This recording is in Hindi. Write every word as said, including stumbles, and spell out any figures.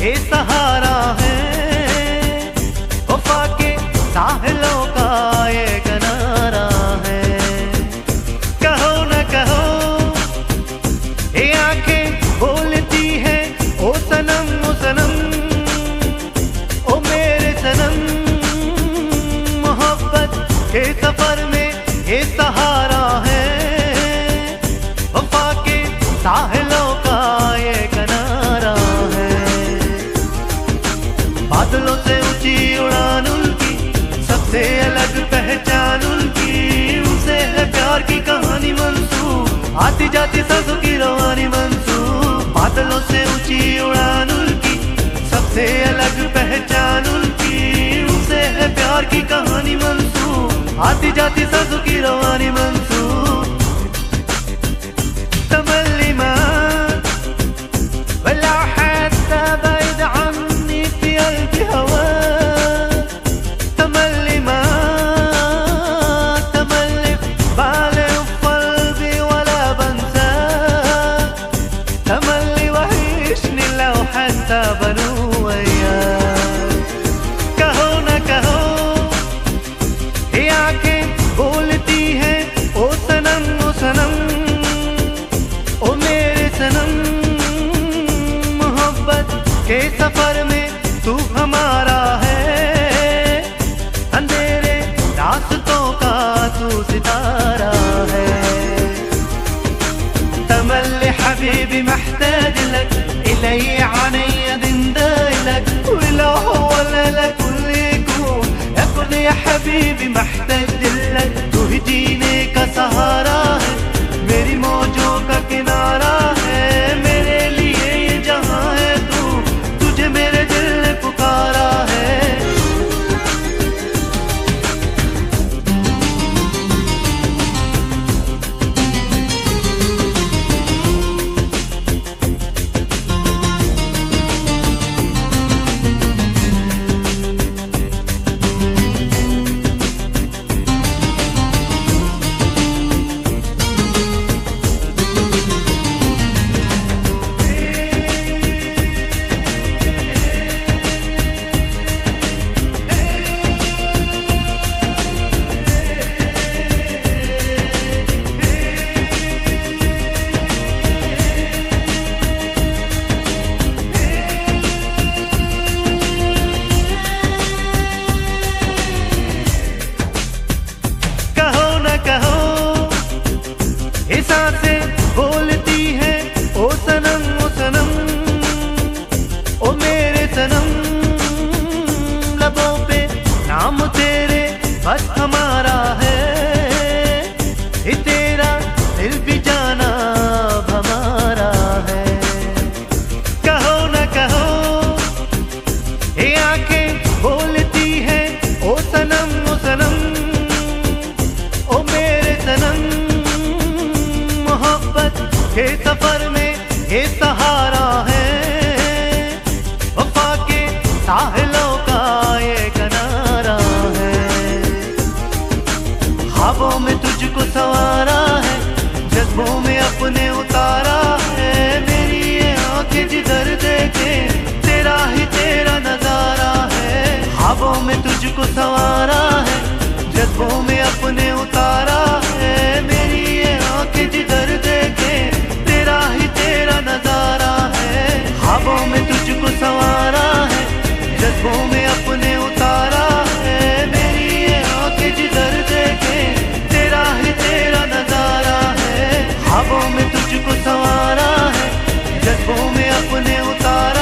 ये सहारा है, वफा के साहिलों का ये किनारा है। कहो न कहो ये आंखें बोलती है ओ सनम ओ सनम ओ मेरे सनम। मोहब्बत के सफर में ये सहारा है, वफा के साहिलों का ये किनारा है। बादलों से ऊंची उड़ान उनकी, सबसे अलग पहचान उनकी, उनसे है प्यार की कहानी मंसूब, आती जाती सांसों की रवानी मंसूब। बादलों से ऊंची उड़ान उनकी, सबसे अलग पहचान उनकी, उनसे है प्यार की कहानी मंसूब, आती जाती सांसों की रवानी मंसूब। تملي معاك ولا حتى بعيد عني في قلبي هواك. تملي معاك تملي بالي وقلبي ولا بنساك. تملي وحشني لو حتى بنو وياك. कहो न कहो ये आंखें बोलती हैं ओ सनम ओ सनम ओ मेरे सनम। मोहब्बत के सफर में तू हमारा है, अंधेरे रास्तों का तू सितारा है। تملي حبيبي محتاج لك، إلي عيني دنداي لك، ولو هو لا كل يكون يكون يا حبيبي محتاج لك। तू ही जीने का सहारा है, मेरी मौजों का किनारा है, मेरे लिए ये जहां है तू, तुझे मेरे दिल ने पुकारा है। ये सांसें बोलती हैं ओ सनम ओ सनम ओ मेरे सनम। लबों पे नाम तेरे बस हमारा है, ये तेरा दिल भी जाना अब हमारा है। कहो न कहो ये आंखें बोलती हैं ओ सनम ओ सनम ओ मेरे सनम। मोहब्बत के सफर में ये सहारा है, वफा के साहिलों का ये किनारा है। ख्वाबों में तुझको संवारा है, जज्बों में अपने उतारा है, मेरी ये आंखें जिधर देखे तेरा ही तेरा नजारा है। ख्वाबों में तुझको संवारा है, जज्बों में अपने उतारा है, मेरी ये आंखें जिधर देखे तेरा ही तेरा नजारा है। ख्वाबों में तुझको संवारा है, जज्बों में अपने उतारा है, मेरी ये आंखें जिधर देखे तेरा ही तेरा नजारा है। ख्वाबों में तुझको संवारा है, जज्बों में अपने उतारा